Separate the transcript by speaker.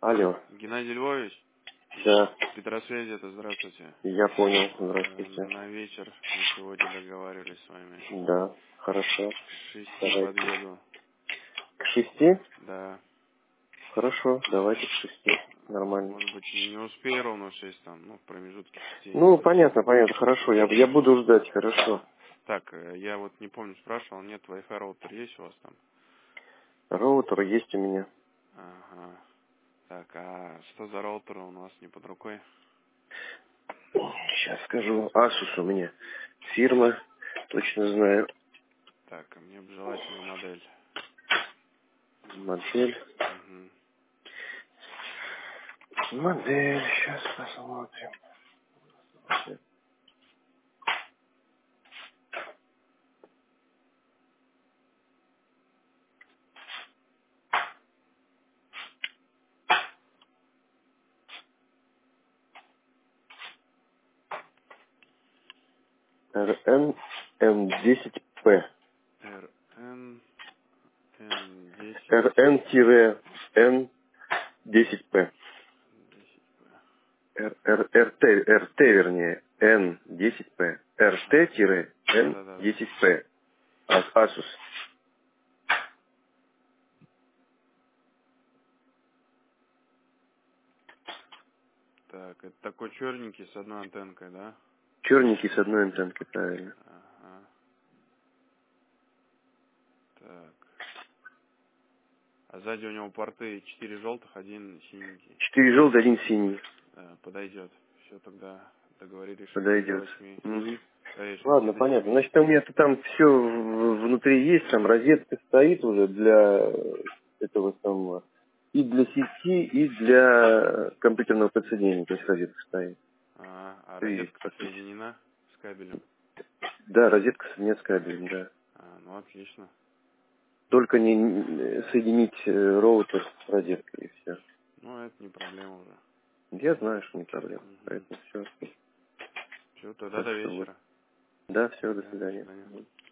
Speaker 1: Алло.
Speaker 2: Геннадий Львович,
Speaker 1: Да,
Speaker 2: Петросвязи, это здравствуйте.
Speaker 1: я понял. Здравствуйте.
Speaker 2: На вечер на сегодня договаривались с вами.
Speaker 1: Да, хорошо.
Speaker 2: К 6
Speaker 1: Давайте.
Speaker 2: подъеду.
Speaker 1: К 6?
Speaker 2: Да.
Speaker 1: Хорошо, давайте к 6. Нормально.
Speaker 2: Может быть, не успею ровно в 6 там, ну, в промежутке 5
Speaker 1: Ну,
Speaker 2: минут.
Speaker 1: понятно, хорошо. Я буду ждать, хорошо.
Speaker 2: Так, я вот не помню, спрашивал, нет, Wi-Fi роутер есть у вас там?
Speaker 1: Роутер есть у меня.
Speaker 2: Ага. Так, а что за роутер у нас не под рукой?
Speaker 1: Сейчас скажу. Asus у меня. Фирма. Точно знаю.
Speaker 2: Так, а мне бы желательно модель.
Speaker 1: Модель.
Speaker 2: Угу.
Speaker 1: Модель. Сейчас посмотрим. RN M10P.
Speaker 2: RN N10
Speaker 1: RN-N10P.
Speaker 2: 10P.
Speaker 1: RT, вернее, N10P.
Speaker 2: Да-да-да.
Speaker 1: RT-N10P. Asus.
Speaker 2: Так, это такой черненький с одной антенкой, да?
Speaker 1: Черненький с одной антенкой, правильно.
Speaker 2: Ага. Так. А сзади у него порты 4 желтых, один синенький.
Speaker 1: 4 желтый, один синий.
Speaker 2: Подойдет. Все, тогда договорились, что до
Speaker 1: Подойдет.
Speaker 2: 8.
Speaker 1: Мгм.
Speaker 2: Конечно,
Speaker 1: Ладно,
Speaker 2: до
Speaker 1: понятно.
Speaker 2: 7.
Speaker 1: Значит, у меня-то там все внутри есть, там розетка стоит уже для этого самого. И для сети, и для компьютерного подсоединения, то есть розетка стоит.
Speaker 2: А
Speaker 1: Всё есть,
Speaker 2: розетка
Speaker 1: по сути.
Speaker 2: соединена с кабелем?
Speaker 1: Да, розетка нет с кабелем, да.
Speaker 2: Ну отлично.
Speaker 1: Только не соединить роутер с розеткой, и все.
Speaker 2: Ну, это не проблема уже.
Speaker 1: Я знаю, что не проблема.
Speaker 2: Угу.
Speaker 1: Поэтому все.
Speaker 2: Все, тогда
Speaker 1: Так
Speaker 2: до
Speaker 1: что вот.
Speaker 2: вечера.
Speaker 1: Да, все, до
Speaker 2: Ага, до
Speaker 1: свидания.
Speaker 2: свидания.